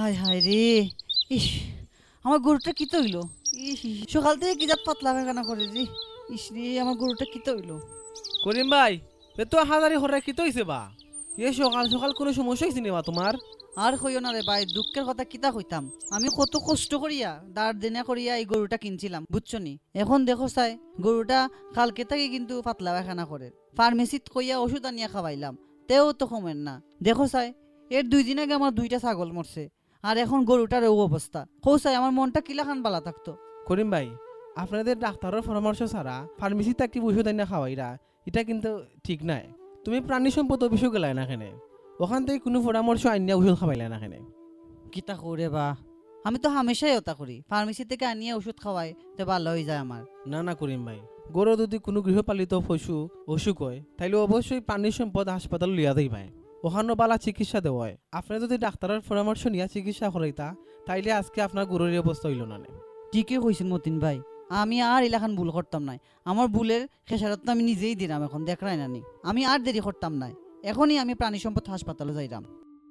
হায় হায় রে, ইস আমার গরুটা কি তৈল, ইস সকাল থেকে কি জাত পাতলা পায়খানা করে রে, ইস রে আমার গরুটা কি তৈল। করিম ভাই এ তো হাজারি হরে কি তৈছে বা এ সকাল সকাল কোনো সমস্যা হয়েছে বা তোমার? আর কইও না রে ভাই, দুঃখের কথা কিতা কইতাম। আমি কত কষ্ট করিয়া দাঁড় দেনা করিয়া এই গরুটা কিনছিলাম বুঝছো নি। এখন দেখো চাই গরুটা কালকে থেকে কিন্তু পাতলা পায়খানা করে। ফার্মেসিত কইয়া ওষুধ আনিয়া খাওয়াইলাম, তেও তো কমেন না। দেখো চাই এর 2 দিন আগে আমার 2টা ছাগল মরছে, আর এখন গরুটার ও অবস্থা। কৌ চাই আমার মনটা কিলাখান বালা থাকতো। করিম ভাই আপনাদের ডাক্তারের পরামর্শ ছাড়া ফার্মেসিতে একটি ওষুধ আনিয়া খাওয়াইরা, এটা কিন্তু ঠিক নাই। তুমি প্রাণী সম্পদ অফিসে গেলাই না কেনে, ওখান থেকে কোনো পরামর্শ আনিয়া ওষুধ খাওয়াইলা না কেনে? কিতা করে বা, আমি তো হামেশাই ওটা করি, ফার্মেসি থেকে আনিয়ে ওষুধ খাওয়াই তো ভালো হয়ে যায় আমার। না না করিম ভাই, গরু যদি কোনো গৃহপালিত পশু অসুখ হয় তাইলে অবশ্যই প্রাণী সম্পদ হাসপাতাল লিয়া দেই ভাই, ওখানে বালা চিকিৎসা দেওয়া হয়। আপনি যদি ডাক্তারের পরামর্শ নিয়ে চিকিৎসা করাইতা তাইলে আজকে আপনার গরুর অবস্থা হইল না। ঠিকই কইছেন মতিন ভাই, আমি আর এলাকান ভুল করতাম নাই। আমার ভুলের খেসারত তো আমি নিজেই দিলাম, এখন দেখরাই নানি আমি আর দেরি করতাম নাই। এখনই আমি প্রাণী সম্পদ হাসপাতালে যাইলাম।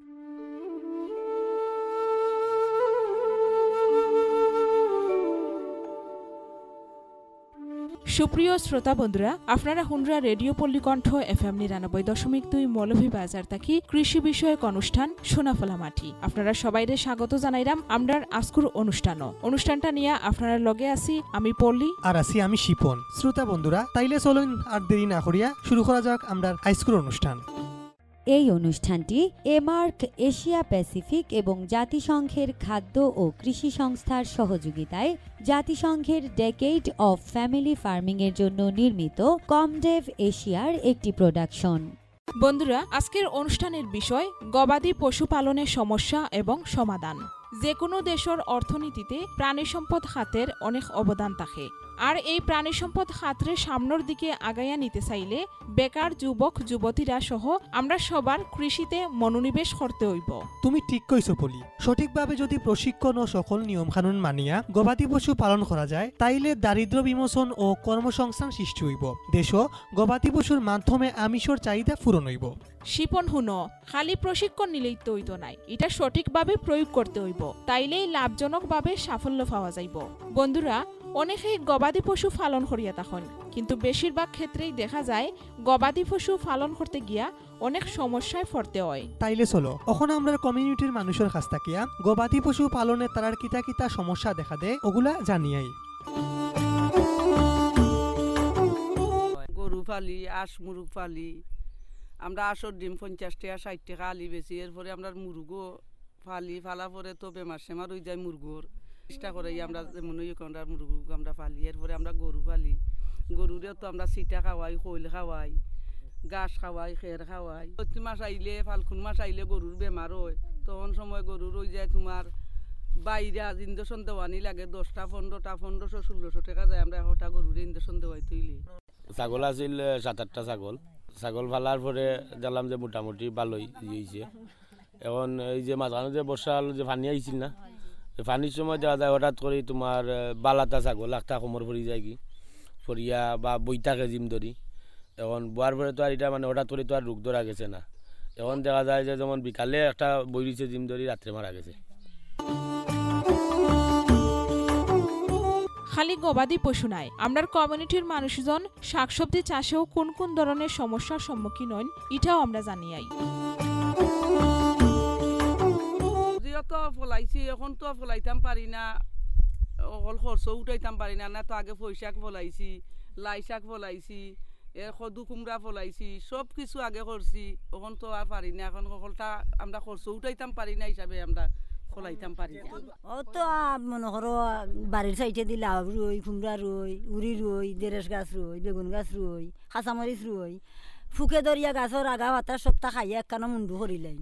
সুপ্রিয় শ্রোতা বন্ধুরা, আপনারা শুনরা রেডিও পল্লীকণ্ঠ FM ৯৯.২ মৌলভীবাজার থাকি কৃষি বিষয়ক অনুষ্ঠান সোনাফলা মাটি। আপনারা সবাইরে স্বাগত জানাইলাম আমরার আজকুর অনুষ্ঠানটা নিয়ে আপনারা লগে আছি আমি পল্লী আর আছি আমি শিপন। শ্রোতা বন্ধুরা তাইলে চলুন আর দেরি না করিয়া শুরু করা যাক আমরার আজকুর অনুষ্ঠান। এই অনুষ্ঠানটি এমার্ক এশিয়া প্যাসিফিক এবং জাতিসংঘের খাদ্য ও কৃষি সংস্থার সহযোগিতায় জাতিসংঘের ডেকেড অফ ফ্যামিলি ফার্মিং এর জন্য নির্মিত কমডেভ এশিয়ার একটি প্রোডাকশন। বন্ধুরা, আজকের অনুষ্ঠানের বিষয় গবাদি পশুপালনের সমস্যা এবং সমাধান। যে কোনো দেশের অর্থনীতিতে প্রাণী সম্পদ খাতের অনেক অবদান থাকে, আর এই প্রাণী সম্পদ খাতরে সামনের দিকে আগাইয়া নিতে চাইলে বেকার যুবক যুবতীরা সহ আমরা সবার কৃষিতে মনোনিবেশ করতে হইব। তুমি ঠিক কইছো পলি। সঠিকভাবে যদি প্রশিক্ষণ ও সকল নিয়ম কানুন মানিয়া গবাদি পশু পালন করা যায় তাইলে দারিদ্র বিমোচন ও কর্মসংস্থান সৃষ্টি হইব। দেশও গবাদি পশুর মাধ্যমে আমিষর চাহিদা পূরণ হইব। শিপন হুনো, খালি প্রশিক্ষণ নিলেই তো হইতো নাই, এটা সঠিকভাবে প্রয়োগ করতে হইব, তাইলেই লাভজনকভাবে সাফল্য পাওয়া যাইব। বন্ধুরা, অনেকেই গবাদি পশু পালন করিয়া থাকেন, কিন্তু বেশিরভাগ ক্ষেত্রেই দেখা যায় গবাদি পশু পালন করতে গিয়া অনেক সমস্যায় পড়তে হয়। তাইলে চলো এখন আমরা কমিউনিটির মানুষের কাছ থাকিয়া গবাদি পশু পালনে তারার কিতা কিতা সমস্যা দেখা দেয় ওগুলা জানিয়াই। গরু পালি, আঁশ মুরগ পালি, আমরা আঁশর ডিম 50 টাকা 60 টাকা আলি বেশি। এরপরে আমরা মুরগও ফালি, ফালা পরে তো বেমার সেমার হয়ে যায় মুরগোর। চেষ্টা করে আমরা যেমন আমরা মুরগ আমরা পালি। এরপরে আমরা গরু পালি, গরুরেও তো আমরা সিটা খাওয়াই, খৈল খাওয়াই, ঘাস খাওয়াই, খের খাওয়াই। চৈত্র মাস আইলে, ফাল্গুন মাস আইলে গরুর বেমার হয়, তখন সময় গরুর হয়ে যায় তোমার বাইরা ইঞ্জেকশন দেওয়ানি লাগে 10টা 15টা 1500 1600 টাকা যায়। আমরা একটা গরুর ইঞ্জেকশন দেওয়াই তৈলি। ছাগল আছিল 7-8টা ছাগল ফালার পরে দেখলাম যে মোটামুটি ভালোই হয়েছে। এখন এই যে মাঝখানে যে বর্ষা হলো যে পানি আইছিল না, পানির সময় দেওয়া যায় হঠাৎ করে তোমার বালাটা ছাগল একটা কোমর পড়ি যায় কি ফরিয়া বা বইটাকে জিম ধরি। এখন বোয়ার পরে তো আর এটা মানে হঠাৎ করে তো আর রোগ ধরা গেছে না। এখন দেখা যায় যে যেমন বিকালে একটা বই দিছে জিম ধরি, রাত্রে মারা গেছে। খালি গবাদি পশু নাই, আমরার কমিউনিটির মানুষজন শাকসবজি চাষেও কোন কোন ধরনের সমস্যার সম্মুখীন হন এটাও আমরা জানিয়াই। তো ফলাইছি, এখন তো ফলাইতাম পারি না, অকল খরচ উঠাইতাম পারি না। না তো আগে পুঁই শাক ফলাইছি, লাই শাক ফলাইছি, কদু কুমড়া ফলাইছি, সব কিছু আগে করছি। এখন তো আর পারি না, এখন সকলটা আমরা খরচ উঠাইতাম পারি না হিসাবে আমরা ফলাইতাম পারি না। ও তো মনে করো বাড়ির সাইডে দি লাউ রুই, কুমড়া রুই, উড়ি রুই, দেরেস গাছ রুই, বেগুন গাছ রুই, কাঁচামরিচ রুই, ফুকে দরিয়া গাছর আগা ভাতা সপ্তাহ খাইয়া একখানা মুন্ডু করিলাই।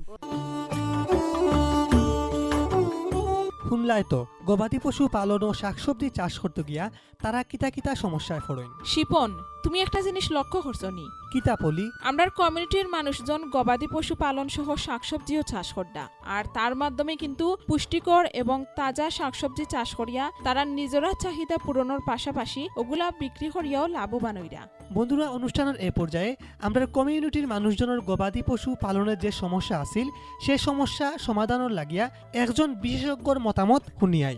শুনলাই তো গবাদি পশু পালন ও শাকসবজি চাষ করতে গিয়া তারা কিতা কিতা সমস্যায় পড়েন। শিপন, তুমি একটা জিনিস লক্ষ্য করছো নি? কিতা পলি? আমরার কমিউনিটির মানুষজন গবাদি পশু পালন সহ শাকসবজিও চাষ করডা, আর তার মাধ্যমে কিন্তু পুষ্টিকর এবং তাজা শাকসবজি চাষ করিয়া তারা নিজেরা চাহিদা পূরণের পাশাপাশি ওগুলা বিক্রি করিয়াও লাভবান হইরা। বন্ধুরা, অনুষ্ঠানের এ পর্যায়ে আমরা কমিউনিটির মানুষজনের গবাদি পশু পালনের যে সমস্যা আছিল সে সমস্যা সমাধানের লাগিয়া একজন বিশেষজ্ঞর মতামত শুনিয়াই।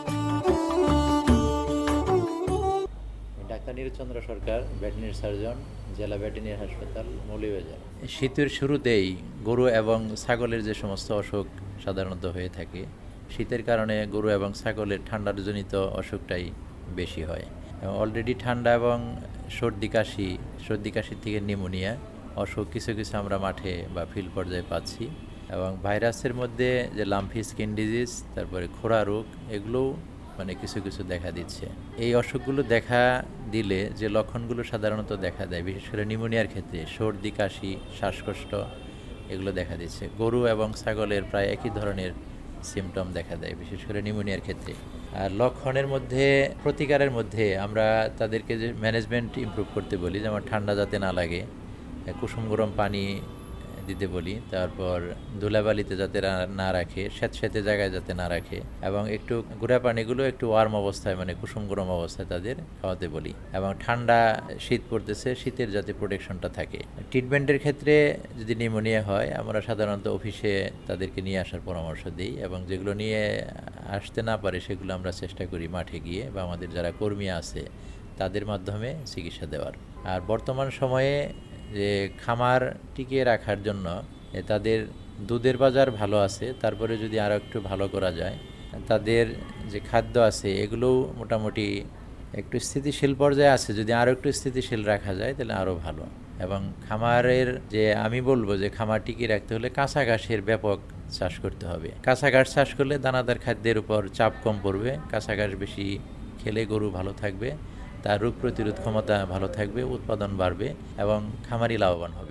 Doctor Nirchandra Sarkar, veterinary surgeon, জেলা ভেটেরিনারি হাসপাতাল, মৌলভীবাজার। শীতের শুরুতেই গরু এবং ছাগলের যে সমস্ত অসুখ সাধারণত হয়ে থাকে, শীতের কারণে গরু এবং ছাগলের ঠান্ডার জনিত অসুখটাই বেশি হয়। অলরেডি ঠান্ডা এবং সর্দি কাশির থেকে নিউমোনিয়া অসুখ কিছু কিছু আমরা মাঠে বা ফিল্ড পর্যায়ে পাচ্ছি। এবং ভাইরাসের মধ্যে যে লাম্পি স্কিন ডিজিজ, তারপরে খোরা রোগ, এগুলোও মানে কিছু কিছু দেখা দিচ্ছে। এই অসুখগুলো দেখা দিলে যে লক্ষণগুলো সাধারণত দেখা দেয়, বিশেষ করে নিউমোনিয়ার ক্ষেত্রে সর্দি কাশি, শ্বাসকষ্ট, এগুলো দেখা দিচ্ছে। গরু এবং ছাগলের প্রায় একই ধরনের সিমটম দেখা দেয়, বিশেষ করে নিউমোনিয়ার ক্ষেত্রে। আর লক্ষণের মধ্যে, প্রতিকারের মধ্যে আমরা তাদেরকে যে ম্যানেজমেন্ট ইমপ্রুভ করতে বলি, যেমন ঠান্ডা যাতে না লাগে, কুসুম গরম পানি দিতে বলি, তারপর ধুলাবালিতে যাতে না রাখে, স্যাঁতস্যাঁতে জায়গায় যাতে না রাখে, এবং একটু গুঁড়া পানিগুলো একটু ওয়ার্ম অবস্থায় মানে কুসুম গরম অবস্থায় তাদের খাওয়াতে বলি। এবং ঠান্ডা শীত পড়তেছে, শীতের যাতে প্রোটেকশনটা থাকে। ট্রিটমেন্টের ক্ষেত্রে যদি নিউমোনিয়া হয়, আমরা সাধারণত অফিসে তাদেরকে নিয়ে আসার পরামর্শ দিই, এবং যেগুলো নিয়ে আসতে না পারে সেগুলো আমরা চেষ্টা করি মাঠে গিয়ে বা আমাদের যারা কর্মী আছে তাদের মাধ্যমে চিকিৎসা দেওয়ার। আর বর্তমান সময়ে যে খামার টিকিয়ে রাখার জন্য তাদের দুধের বাজার ভালো আছে, তারপরে যদি আরও একটু ভালো করা যায়, তাদের যে খাদ্য আছে এগুলোও মোটামুটি একটু স্থিতিশীল পর্যায়ে আছে, যদি আরও একটু স্থিতিশীল রাখা যায় তাহলে আরও ভালো। এবং খামারের যে আমি বলবো যে খামার টিকিয়ে রাখতে হলে কাঁচা ঘাসের ব্যাপক চাষ করতে হবে। কাঁচা ঘাস চাষ করলে দানাদার খাদ্যের উপর চাপ কম পড়বে, কাঁচা ঘাস বেশি খেলে গরু ভালো থাকবে, তার রোগ প্রতিরোধ ক্ষমতা ভালো থাকবে, উৎপাদন বাড়বে এবং খামারি লাভবান হবে।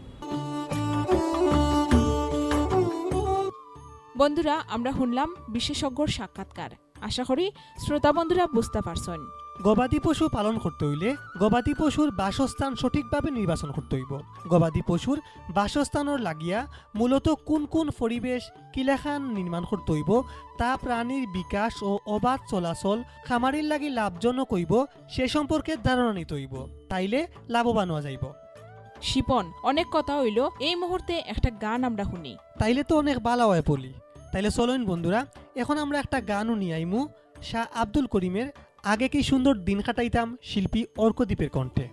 বন্ধুরা, আমরা শুনলাম বিশেষজ্ঞর সাক্ষাৎকার। আশা করি শ্রোতা বন্ধুরা বুঝতে পারছেন। গবাদি পশু পালন করতে হইলে গবাদি পশুর বাসস্থান সঠিকভাবে নির্বাচন করতে হইব। গবাদি পশুর বাসস্থানের লাগিয়া মূলত কোন কোন পরিবেশ কিলাখান নির্মাণ করতে হইব তা প্রাণীর বিকাশ ও অবাধ চলাচল খামারির লাগি লাভজনক হইব সে সম্পর্কে ধারণা নিতে হইব, তাইলে লাভবান হওয়া যাইব। শিপন, অনেক কথা হইল, এই মুহূর্তে একটা গান আমরা শুনি। তাইলে তো অনেক ভালো হয় পলি। তাইলে চলেন বন্ধুরা, এখন আমরা একটা গানও নিয়ে আইমু শাহ আব্দুল করিমের আগে কি সুন্দর দিন কাটাইতাম, শিল্পী অর্কদ্বীপের কণ্ঠে।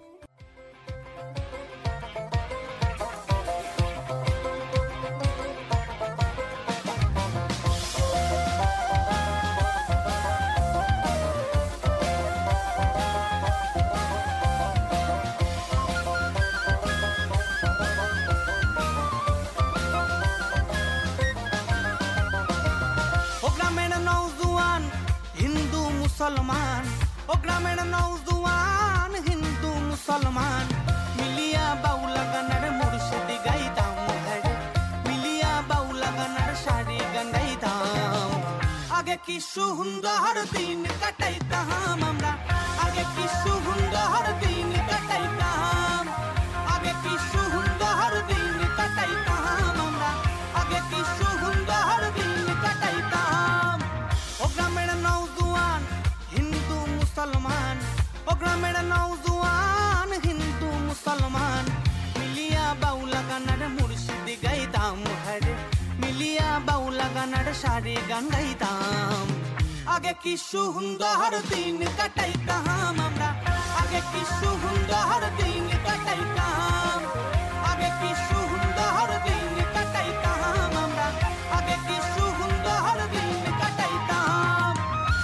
মুসলমান ও গ্রামের নওজোয়ান হিন্দু মুসলমান মিলিয়া বাউলা গানার মুর্শিদি গাইতাম, মিলিয়া বাউলা গানার শাড়ি গান গাইতাম। আগে কি সুন্দর দিন কাটাইতাম আমরা, আগে কি সুন্দর দিন কাটাইতাম, আগে কি সুন্দর দিন কাটাইতাম আমরা, আগে কি সুন্দর দিন কাটাইতাম। ও গ্রামের নওজোয়ান হিন্দু মুসলমান, ও গ্রামের নওজোয়ান হিন্দু মুসলমান মিলিয়া বাউলা গানার মুর্শিদি গাইতাম, হরে মিলিয়া বাউলা গানার শাড়ি গান গাইতাম। আগে কি সুন্দর দিন কাটাইতাম আমরা, আগে কি সুন্দর দিন কাটাইতাম, আগে কি সুন্দর দিন কাটাইতাম আমরা, আগে কি সুন্দর দিন কাটাইতাম।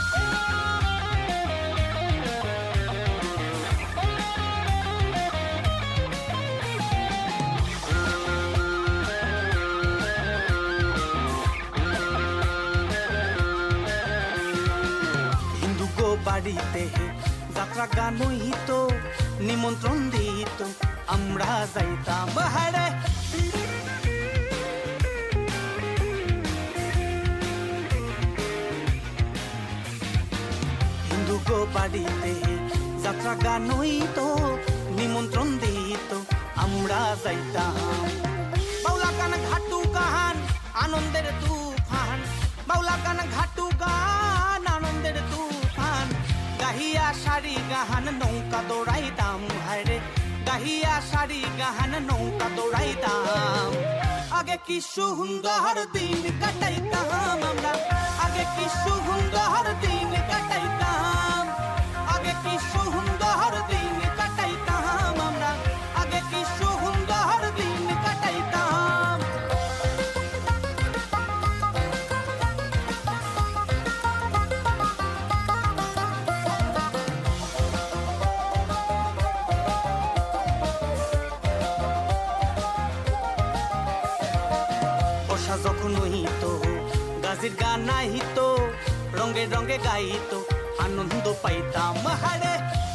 হিন্দু গো বাড়িতে যাত্রা গান হইত, নিমন্ত্রণ দিত, আমরা যাইতাম বাহারে। হিন্দু গো বাড়িতে যাত্রা গান হইত, নিমন্ত্রণ দিত, আমরা যাইতাম। বাউলা গান ঘাটু গান আনন্দের তুফান, বাউলা গান ঘাটু গান আনন্দের তুফান গাহিয়া শাড়ি গাহান নৌকা দৌড়াইতাম, হায়রে গিয়া শাড়ি গাহান নৌকা দৌড়াইতাম আগে কি সুন্দর দিন কাটাইতাম আমরা আগে কি সুন্দর দিন কাটাইতাম আগে কি সুন্দর দিন কাটাইতাম আমরা আগে কি সুন্দর দিন কাটাইতাম বর্ষা যখন হইতো গাছের গান আহিতো রঙে রঙে গাইতো আনন্দ পাইতাম হারে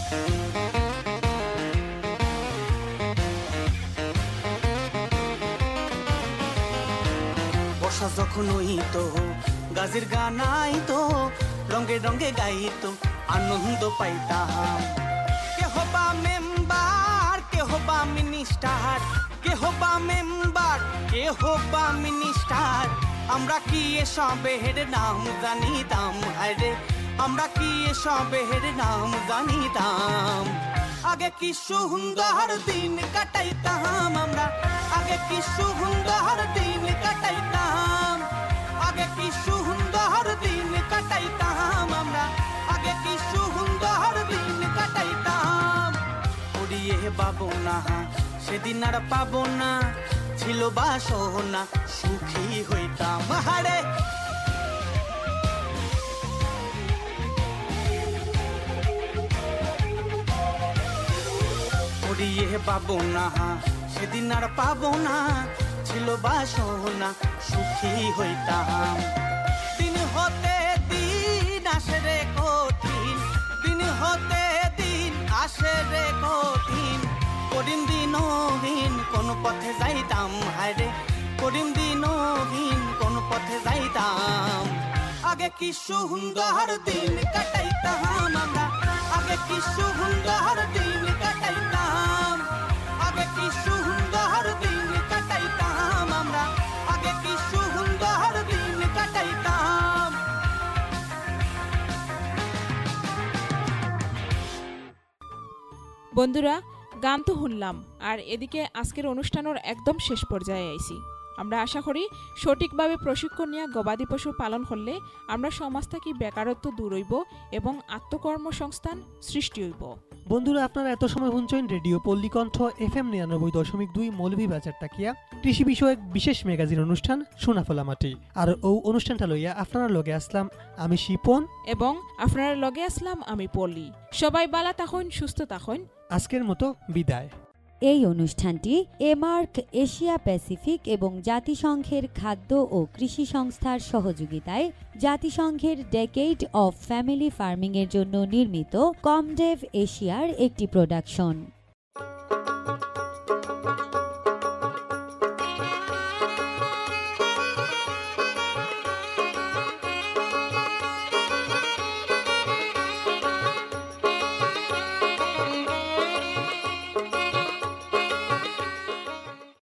বর্ষা যখন হইতো গাছের গান আইতো রঙে রঙে গাইতো আনন্দ পাইতাম কেহ বা মেম্বার কেহ বা মিনিস্টার কেহ বা মেম্বার কেহ বা মিনিস্টার আমরা কি এসবের নাম জানিতাম আরে আমরা কি এসবের নাম জানিতাম আগে কি সুন্দর দিন কাটাইতাম আমরা আগে কি সুন্দর দিন কাটাইতাম আগে কি সুন্দর দিন কাটাইতাম আমরা আগে কি সুন্দর দিন কাটাইতাম পড়িয়ে পাবো না সেদিন আর পাবো না ছিল বাসনা সুখী হইতাম হারে পড়িয়ে পাবো না সেদিন আর পাবো না ছিল বাসনা সুখী হইতাম দিন হতে দিন আসে রে কঠিন দিন হতে দিন আসে রে কঠিন করিম দিনহীন কোন পথে যাইতাম হায়রে করিম দিনহীন কোন পথে যাইতাম আগে কি সুন্দর দিন কাটাইতাম আমরা আগে কি সুন্দর দিন কাটাইতাম আগে কি সুন্দর দিন কাটাইতাম আমরা আগে কি সুন্দর দিন কাটাইতাম বন্ধুরা গান তো শুনলাম আর এদিকে আজকের অনুষ্ঠানের একদম শেষ পর্যায়ে আইছি আমরা আশা করি সঠিকভাবে প্রশিক্ষণ নিয়ে গবাদি পশু পালন করলে আমরা সমাজ থেকে বেকারত্ব দূর হইব এবং আত্মকর্মসংস্থান সৃষ্টি হইব বন্ধুরা আপনারা এত সময় শুনছেন রেডিও পল্লীকণ্ঠ FM 99.2 মৌলভীবাজার টাকিয়া কৃষি বিষয়ক বিশেষ ম্যাগাজিন অনুষ্ঠান সোনাফলা মাটি আর ও অনুষ্ঠানটা লইয়া আপনারা লগে আসলাম আমি শিপন এবং আপনারা লগে আসলাম আমি পল্লী সবাই ভালো থাকুন সুস্থ থাকুন আজকের মতো বিদায় এই অনুষ্ঠানটি এমার্ক এশিয়া প্যাসিফিক এবং জাতিসংঘের খাদ্য ও কৃষি সংস্থার সহযোগিতায় জাতিসংঘের ডেকেড অফ ফ্যামিলি ফার্মিং এর জন্য নির্মিত কমডেভ এশিয়ার একটি প্রোডাকশন।